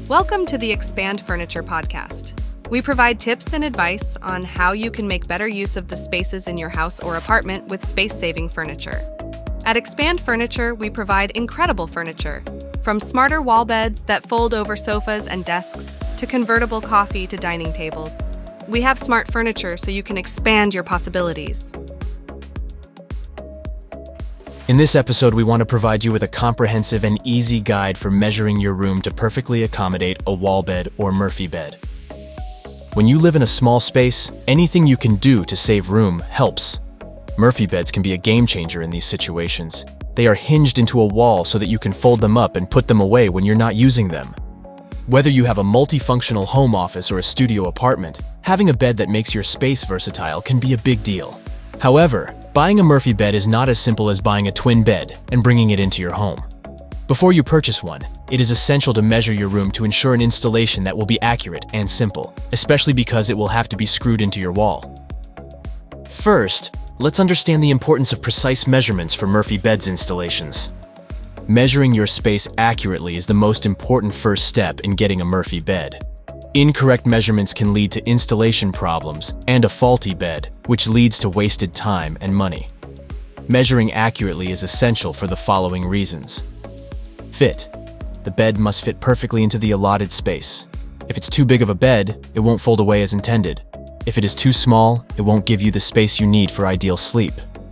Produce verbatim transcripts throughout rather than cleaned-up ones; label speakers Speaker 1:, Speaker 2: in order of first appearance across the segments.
Speaker 1: Welcome to the Expand Furniture podcast. We provide tips and advice on how you can make better use of the spaces in your house or apartment with space-saving furniture. At Expand Furniture, we provide incredible furniture, from smarter wall beds that fold over sofas and desks to convertible coffee to dining tables. We have smart furniture so you can expand your possibilities.
Speaker 2: In this episode, we want to provide you with a comprehensive and easy guide for measuring your room to perfectly accommodate a wall bed or Murphy bed. When you live in a small space, anything you can do to save room helps. Murphy beds can be a game changer in these situations. They are hinged into a wall so that you can fold them up and put them away when you're not using them. Whether you have a multifunctional home office or a studio apartment, having a bed that makes your space versatile can be a big deal. However, buying a Murphy bed is not as simple as buying a twin bed and bringing it into your home. Before you purchase one, it is essential to measure your room to ensure an installation that will be accurate and simple, especially because it will have to be screwed into your wall. First, let's understand the importance of precise measurements for Murphy beds installations. Measuring your space accurately is the most important first step in getting a Murphy bed. Incorrect measurements can lead to installation problems and a faulty bed, which leads to wasted time and money. Measuring accurately is essential for the following reasons. Fit. The bed must fit perfectly into the allotted space. If it's too big of a bed, it won't fold away as intended. If it is too small, it won't give you the space you need for ideal sleep.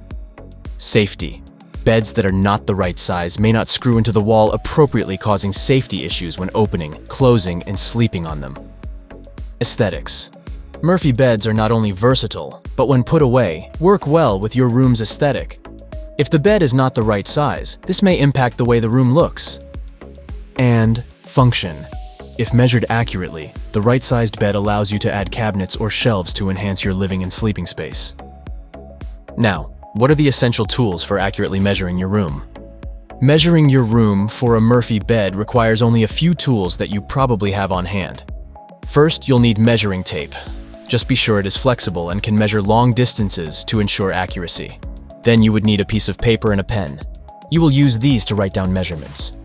Speaker 2: Safety. Beds that are not the right size may not screw into the wall appropriately, causing safety issues when opening, closing, and sleeping on them. Aesthetics. Murphy beds are not only versatile, but when put away, work well with your room's aesthetic. If the bed is not the right size, this may impact the way the room looks. And function. If measured accurately, the right-sized bed allows you to add cabinets or shelves to enhance your living and sleeping space. Now, what are the essential tools for accurately measuring your room? Measuring your room for a Murphy bed requires only a few tools that you probably have on hand. First, you'll need measuring tape. Just be sure it is flexible and can measure long distances to ensure accuracy. Then you would need a piece of paper and a pen. You will use these to write down measurements.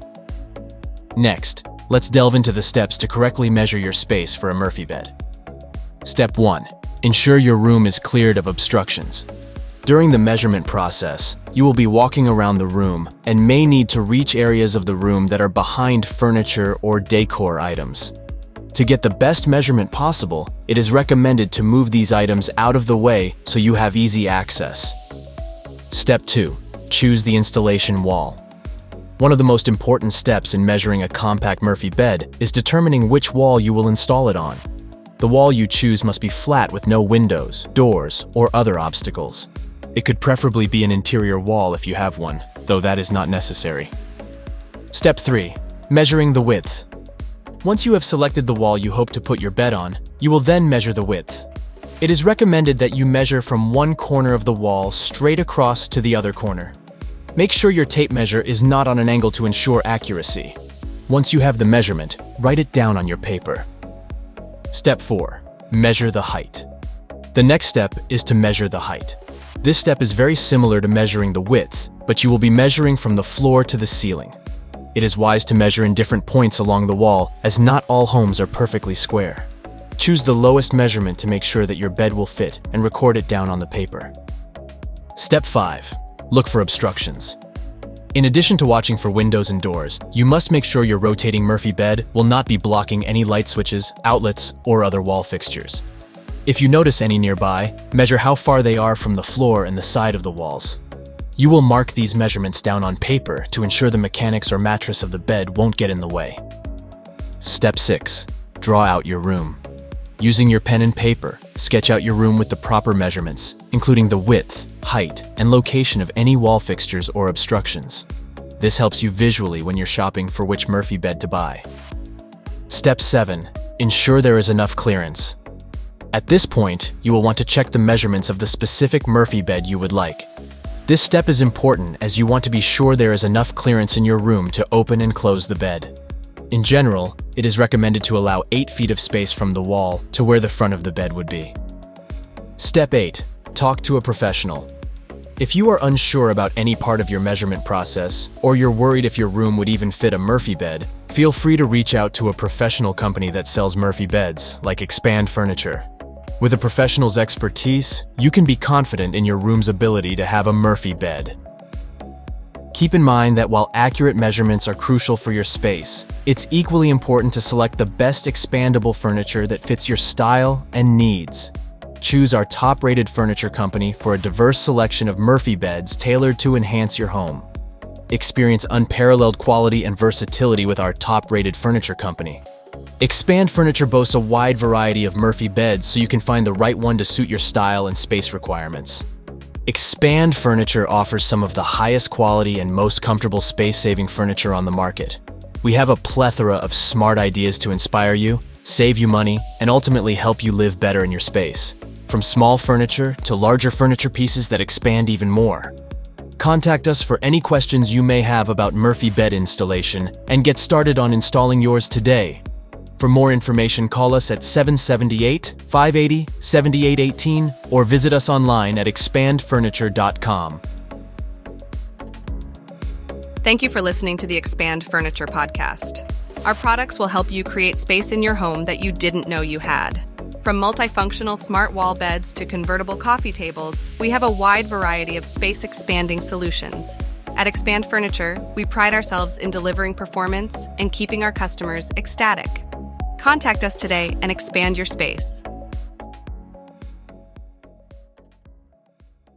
Speaker 2: Next, let's delve into the steps to correctly measure your space for a Murphy bed. Step one. Ensure your room is cleared of obstructions. During the measurement process, you will be walking around the room and may need to reach areas of the room that are behind furniture or decor items. To get the best measurement possible, it is recommended to move these items out of the way so you have easy access. Step two. Choose the installation wall. One of the most important steps in measuring a compact Murphy bed is determining which wall you will install it on. The wall you choose must be flat with no windows, doors, or other obstacles. It could preferably be an interior wall if you have one, though that is not necessary. Step three. Measuring the width. Once you have selected the wall you hope to put your bed on, you will then measure the width. It is recommended that you measure from one corner of the wall straight across to the other corner. Make sure your tape measure is not on an angle to ensure accuracy. Once you have the measurement, write it down on your paper. Step four. Measure the height. The next step is to measure the height. This step is very similar to measuring the width, but you will be measuring from the floor to the ceiling. It is wise to measure in different points along the wall, as not all homes are perfectly square. Choose the lowest measurement to make sure that your bed will fit and record it down on the paper. Step five. Look for obstructions. In addition to watching for windows and doors, you must make sure your rotating Murphy bed will not be blocking any light switches, outlets, or other wall fixtures. If you notice any nearby, measure how far they are from the floor and the side of the walls. You will mark these measurements down on paper to ensure the mechanics or mattress of the bed won't get in the way. Step six. Draw out your room. Using your pen and paper, sketch out your room with the proper measurements, including the width, height, and location of any wall fixtures or obstructions. This helps you visually when you're shopping for which Murphy bed to buy. Step seven. Ensure there is enough clearance. At this point, you will want to check the measurements of the specific Murphy bed you would like. This step is important as you want to be sure there is enough clearance in your room to open and close the bed. In general, it is recommended to allow eight feet of space from the wall to where the front of the bed would be. Step eight. Talk to a professional. If you are unsure about any part of your measurement process, or you're worried if your room would even fit a Murphy bed, feel free to reach out to a professional company that sells Murphy beds, like Expand Furniture. With a professional's expertise, you can be confident in your room's ability to have a Murphy bed. Keep in mind that while accurate measurements are crucial for your space, it's equally important to select the best expandable furniture that fits your style and needs. Choose our top-rated furniture company for a diverse selection of Murphy beds tailored to enhance your home. Experience unparalleled quality and versatility with our top-rated furniture company. Expand Furniture boasts a wide variety of Murphy beds so you can find the right one to suit your style and space requirements. Expand Furniture offers some of the highest quality and most comfortable space-saving furniture on the market. We have a plethora of smart ideas to inspire you, save you money, and ultimately help you live better in your space. From small furniture to larger furniture pieces that expand even more. Contact us for any questions you may have about Murphy bed installation and get started on installing yours today. For more information, call us at seven seven eight, five eight zero, seven eight one eight or visit us online at expand furniture dot com.
Speaker 1: Thank you for listening to the Expand Furniture podcast. Our products will help you create space in your home that you didn't know you had. From multifunctional smart wall beds to convertible coffee tables, we have a wide variety of space-expanding solutions. At Expand Furniture, we pride ourselves in delivering performance and keeping our customers ecstatic. Contact us today and expand your space.